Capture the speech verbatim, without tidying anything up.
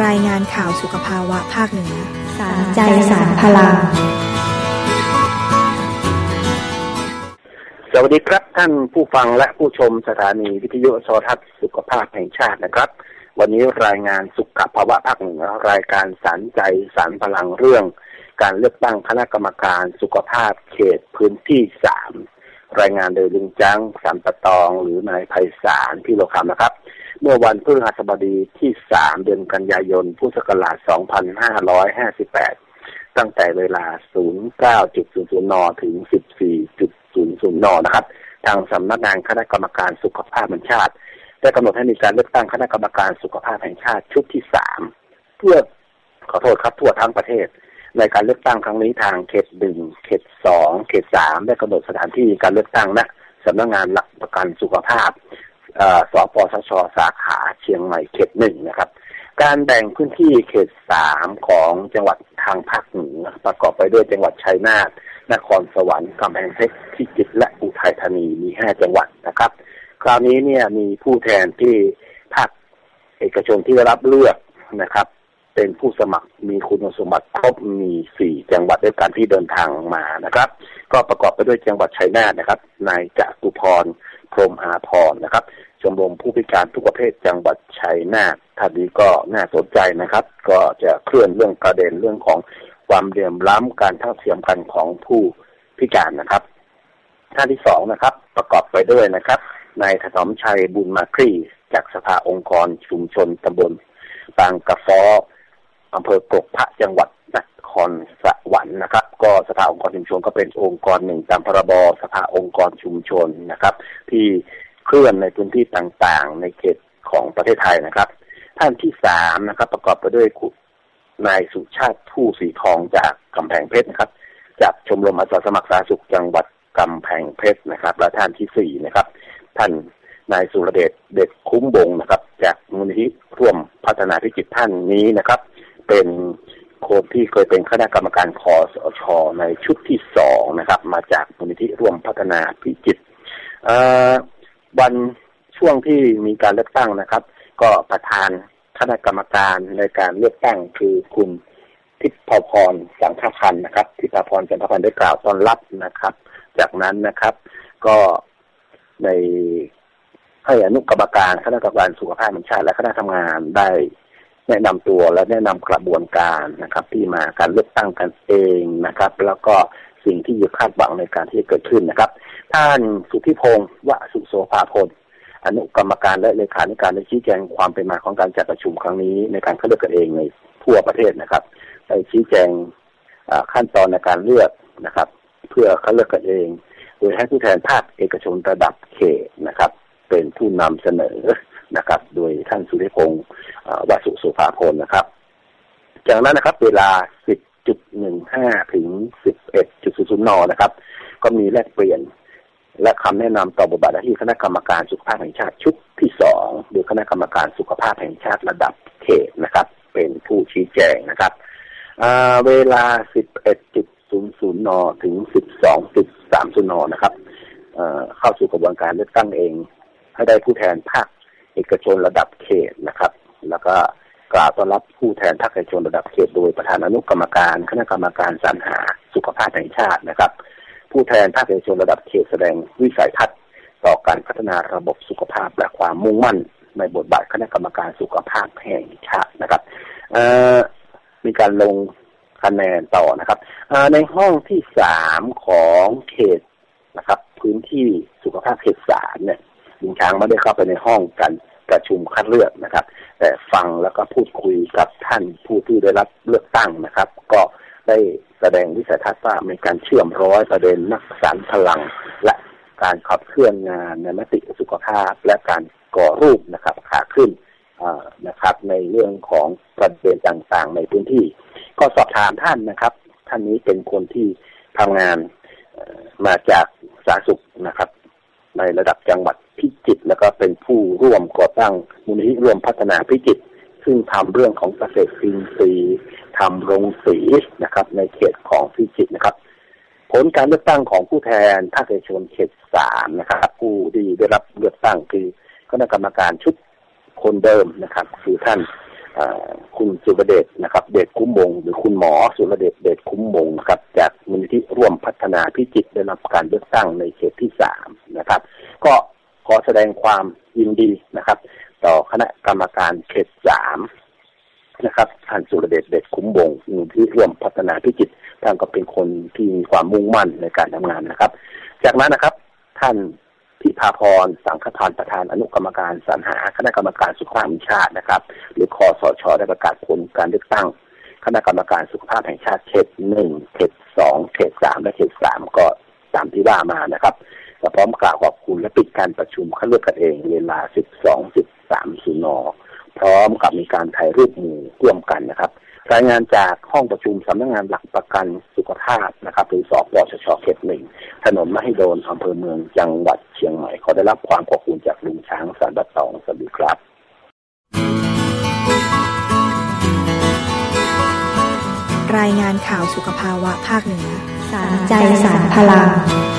รายงานข่าวสุขภาวะภาคเหนือสารใจสารพลังสวัสดีครับท่านผู้ฟังและผู้ชมสถานีวิทยุโทรทัศน์สุขภาพแห่งชาตินะครับวันนี้รายงานสุขภาวะภาคเหนือรายการสารใจสารพลังเรื่องการเลือกตั้งคณะกรรมการสุขภาพเขตพื้นที่สามรายงานโดยลุงจังสันปะตองหรือนายไพศาลพิโรคำนะครับเมื่อวันพฤหัสบดีที่สามเดือนกันยายนพุทธศักราชสองพันห้าร้อยห้าสิบแปดตั้งแต่เวลา ศูนย์เก้าศูนย์ น ถึง สิบสี่ ศูนย์ ศูนย์ นนะครับทางสำนักงานคณะกรรมการสุขภาพแห่งชาติได้กำหนดให้มีการเลือกตั้งคณะกรรมการสุขภาพแห่งชาติชุดที่สามเพื่อขอโทษครับทั่วทั้งประเทศในการเลือกตั้งครั้งนี้ทางเขตหนึ่งเขตสองเขตสามได้กำหนดสถานที่การเลือกตั้งณสำนักงานหลักประกันสุขภาพสปสช.สาขาเชียงใหม่เขตหนึ่งนะครับการแบ่งพื้นที่เขตสามของจังหวัดทางภาคเหนือประกอบไปด้วยจังหวัดชัยนาทนครสวรรค์กำแพงเพชรพิจิตรและอุทัยธานีมีห้าจังหวัดนะครับคราวนี้เนี่ยมีผู้แทนที่ภาคเอกชนที่ได้รับเลือกนะครับเป็นผู้สมัครมีคุณสมบัติครบมีสี่จังหวัดด้วยกันที่เดินทางมานะครับก็ประกอบไปด้วยจังหวัดชัยนาทนะครับนายจตุพรพรหมอาภรณ์นะครับชมรมผู้พิการทุกประเภทจังหวัดชัยนาทท่านนี้ก็น่าสนใจนะครับก็จะเคลื่อนเรื่องประเด็นเรื่องของความเหลื่อมล้ำการเท่าเทียมกันของผู้พิการนะครับท่านที่สองนะครับประกอบไปด้วยนะครับนายถนอมชัยบุญมาครีจากสภาองค์กรชุมชนตำบลบางกระฟ้ออำเภอกกพระจังหวัดนครสวรรค์นะครับก็สภาองค์กรชุมชนก็เป็นองค์กรหนึ่งตามพรบสภาองค์กรชุมชนนะครับที่เคลื่อนในพื้นที่ต่างๆในเขตของประเทศไทยนะครับท่านที่สามนะครับประกอบไปด้วยนายสุชาติผู้สีทองจากกำแพงเพชรนะครับจากชมรมอาสาสมัครสาธารณสุขจังหวัดกำแพงเพชรนะครับและท่านที่สี่นะครับท่านนายสุรเดชเด็ดคุ้มบงนะครับจากมูลนิธิร่วมพัฒนาพิจิตรท่านนี้นะครับเป็นคนที่เคยเป็นคณะกรรมการคสช.ในชุดที่สองนะครับมาจากมูลนิธิร่วมพัฒนาพิจิตรวันช่วงที่มีการเลือกตั้งนะครับก็ประธานคณะกรรมการในการเลือกตั้งคือคุณทิพพรสังฆพันธ์นะครับทิพพรสังฆพันธ์ได้กล่าวต้อนรับนะครับจากนั้นนะครับก็ในให้อนุกรรมการคณะกรรมการสุขภาพแห่งชาติและคณะทำงานได้แนะนำตัวและแนะนำกระบวนการนะครับที่มาการเลือกตั้งกันเองนะครับแล้วก็สิ่งที่อยู่คาดหวังในการที่จะเกิดขึ้นนะครับท่านสุทธิพงศ์วสุโสภาพลอนุกรรมการและเลขาธิการได้ชี้แจงความเป็นมาของการจัดประชุมครั้งนี้ในการคัดเลือกกันเองในทั่วประเทศนะครับได้ชี้แจงขั้นตอนในการเลือกนะครับเพื่อคัดเลือกกันเองโดยให้ผู้แทนภาคเอกชนระดับเขตนะครับเป็นผู้นำเสนอนะครับโดยท่านสุทธิพงศ์วสุโสภาพลนะครับจากนั้นนะครับเวลา สิบจุดหนึ่งห้า ถึง สิบเอ็ดจุดศูนย์ นนะครับก็มีแลกเปลี่ยนและคำแนะนำต่อบทบาทหน้าที่คณะกรรมการสุขภาพแห่งชาติชุดที่สองโดยคณะกรรมการสุขภาพแห่งชาติระดับเขตนะครับเป็นผู้ชี้แจงนะครับเวลา สิบเอ็ดจุดศูนย์ นถึง สิบสองจุดสามศูนย์ นนะครับเข้าสู่กระบวนการเลือกตั้งเองให้ได้ผู้แทนภาคเอกชนระดับเขตนะครับแล้วก็กล่าวต้อนรับผู้แทนภาคเอกชนระดับเขตโดยประธานอนุกรรมการคณะกรรมการสรรหาสุขภาพแห่งชาตินะครับผู้แทนภาคเอกชนระดับเขตแสดงวิสัยทัศน์ต่อการพัฒนาระบบสุขภาพและความมุ่งมั่นในบทบาทคณะกรรมการสุขภาพแห่งชาตินะครับมีการลงคะแนนต่อนะครับในห้องที่สามของเขตนะครับพื้นที่สุขภาพเขตสามเนี่ยลุงช้างไม่ได้เข้าไปในห้องการประชุมคัดเลือกนะครับแต่ฟังแล้วก็พูดคุยกับท่านผู้ที่ได้รับเลือกตั้งนะครับก็ได้แสดงวิสัยทัศน์ว่ามีการเชื่อมร้อยประเด็นนักสารพลังและการขับเคลื่อนงานในมติสุขภาพและการก่อรูปนะครับขาขึ้นนะครับในเรื่องของประเด็นต่างๆในพื้นที่ก็สอบถามท่านนะครับท่านนี้เป็นคนที่ทำงานมาจากสาธารณสุขนะครับในระดับจังหวัดพิจิตรแล้วก็เป็นผู้ร่วมก่อตั้งมูลนิธิร่วมพัฒนาพิจิตรซึ่งทำเรื่องของเกษตรอินทรีย์ทำโรงสีนะครับในเขตของพิจิตรนะครับผลการเลือกตั้งของผู้แทนภาคเอกชนเขตสามนะครับผู้ที่ได้รับเลือกตั้งคือคณะกรรมการชุดคนเดิมนะครับคือท่านคุณสุรเดชนะครับเดชคุ้มวงหรือคุณหมอสุรเดชเดชคุ้มวงนะครับจากมูลนิธิร่วมพัฒนาพิจิตรได้รับการเลือกตั้งในเขตที่สามนะครับก็ขอแสดงความยินดีนะครับต่อคณะกรรมการเขตสามนะครับท่านสุรเดชเดชคุ้มวงมูลนิธิร่วมพัฒนาพิจิตรท่านก็เป็นคนที่มีความมุ่งมั่นในการทำงานนะครับจากนั้นนะครับท่านพิพาพรสังฆทานประธานอนุกรรมการสรรหาคณะกรรมการสุขภาพแห่งชาตินะครับหรือคสช.ได้ประกาศผลการเลือกตั้งคณะกรรมการสุขภาพแห่งชาติเขตหนึ่งเขตสองเขตสามและเขตสามก็ตามที่ว่ามานะครับพร้อมกล่าวขอบคุณและปิดการประชุมคัดเลือกกันเองเวลา สิบสองนาฬิกาสามสิบ น.พร้อมกับมีการถ่ายรูปหมู่ร่วมกันนะครับรายงานจากห้องประชุมสำนักงานหลักประกันสุขภาพนะครับหรือสปชช.เขตหนึ่งถนนมหิดลอำเภอเมืองจังหวัดเชียงใหม่ขอได้รับความขอบคุณจากลุงช้างสันบัตตองสวัสดีครับรายงานข่าวสุขภาวะภาคเหนือสารใจสารพลัง